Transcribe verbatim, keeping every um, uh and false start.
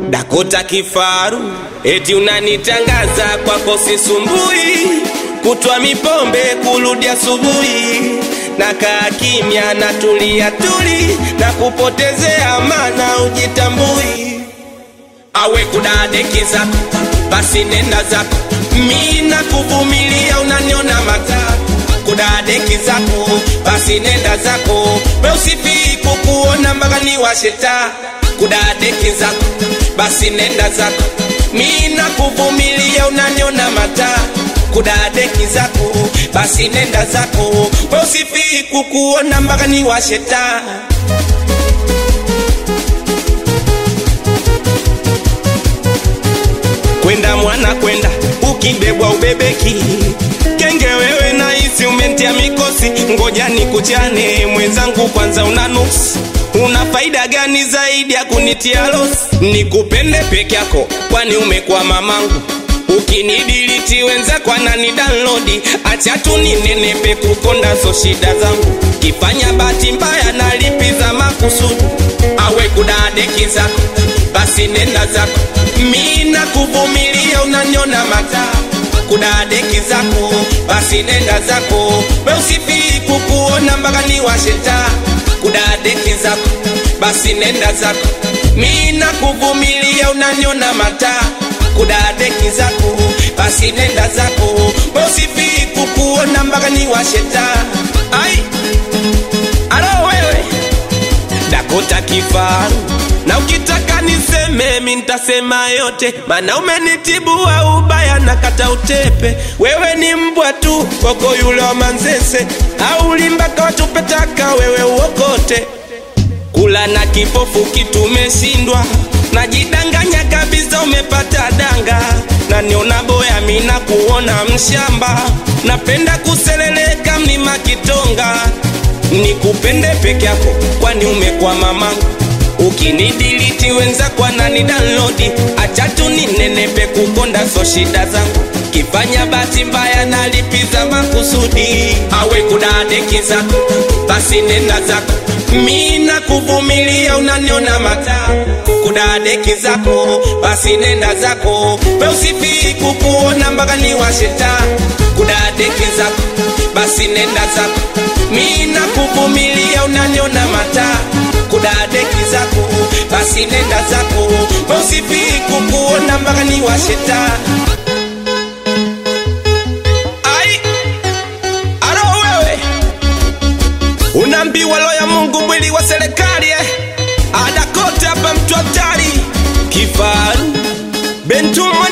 Dakota kifaru, eti unanitangaza kwako sisumbui, kutwa mipombe kurudi asubuhi, nakaa kimya natulia tuli, na kupotezea maana ujitambui. Awe kudadeki zako, basi nenda zako, mimi nakuvumilia unaniona matatu. Kudadeki zako, basi nenda zako, wewe usifii kukuona mpaka niwashe taa. Kudadeki zako, basi nenda zako, mimi nakuvumilia unaniona matatu. Kudadeki zako, basi nenda zako, wewe usifii kukuona mpaka niwashe taa. Kwenda mwana kwenda, ukibebwa ubebeki, kenge wewe na hisi umentia mikosi. Ngoja nikuchane mwenzangu kwanza una nuksi, una faida gani zaidi ya kunitia losi? Nikupende peke yako kwani umekuwa mamangu, ukinidiliti wenzako anani download. Acha tu ninenepe kukonda so shida zangu, kifanya bahati mbaya nalipiza makusudi. Awe kudadeki zako, basi nenda zako, mimi nakuvumilia unaniona mataa. Kudadeki zako, basi nenda zako, wewe usifii kukuona mpaka niwashe taa. Kudadeki zako, basi nenda zako, mimi nakuvumilia unaniona mataa. Kudadeki zako, basi nenda zako, wewe usifii kukuona mpaka niwashe taa. Ai, alo wewe Dakota kifaru, na ukitaka niseme mimi nitasema yote, maana umenitibu wa ubaya na kata utepe. Wewe ni mbwa tu koko yule wa Manzese, au limbaka watu petaka wewe uokote. Kula na kipofu kitu umeshindwa, najidanganya kabisa umepata danga. Na niona boya mimi na kuona mshamba, napenda kuseleleka mlima Kitonga. Nikupende peke yako kwani umekuwa mamangu, ukinidiliti wenzako anani download. Acha tu ninenepe kukonda so shida zangu, kifanya bahati mbaya nalipiza makusudi. Awe kudadeki zako, basi nenda zako, mimi nakuvumilia unaniona mataa. Kudadeki zako, basi nenda zako, wewe usifii kukuona mpaka niwashe taa. Kudadeki zako, basi nenda zako, mimi nakuvumilia unaniona mataa. Kudadeki zako, basi nenda zako, wewe usifii kukuona mpaka niwashe taa. Ai, alo wewe unaambiwa roho ya Mungu mwili wa serikali eh? Dakota hapa mtu hatari, kifaru Bentu.